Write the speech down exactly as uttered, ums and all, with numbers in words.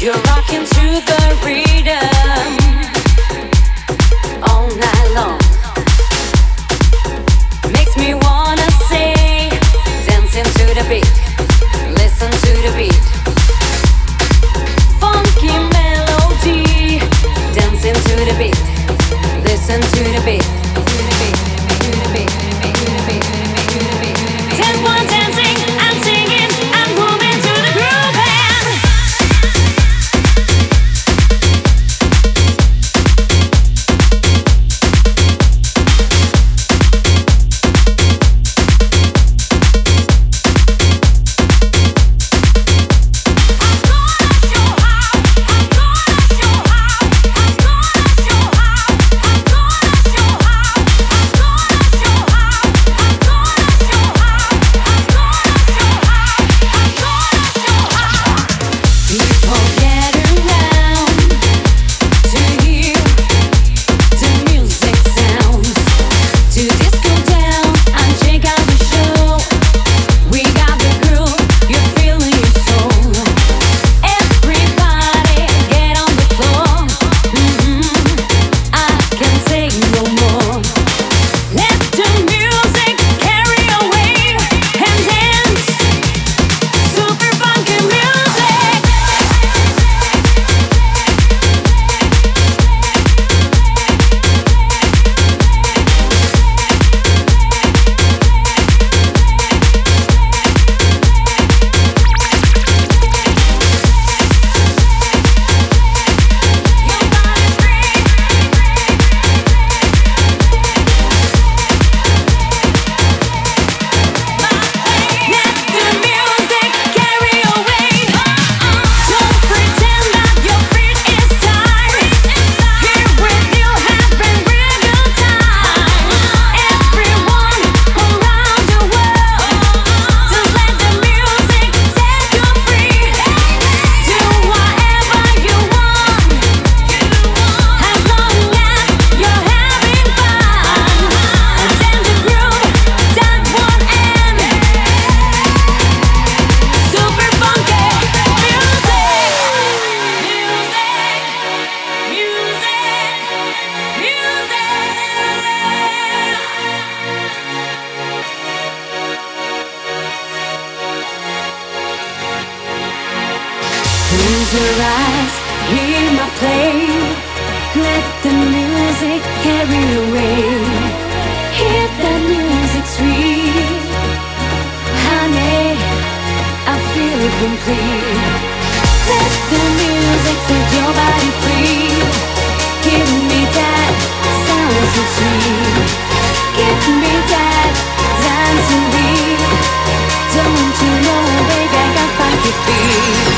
You're rocking to the rhythm all night long. Makes me wanna say, dancing to the beat, listen to the beat. Funky melody, dancing to the beat, listen to the beat. To the beat, to the beat, to the beat, to the beat. Dance while dancing, I'm singing, I'm moving to the groove and close your eyes, hear my play. Let the music carry away. Hear that music sweet. Honey, I feel it complete. Let the music set your body free. Give me that sound so sweet. Give me that dancing beat. Don't you know, baby, I got funky feet.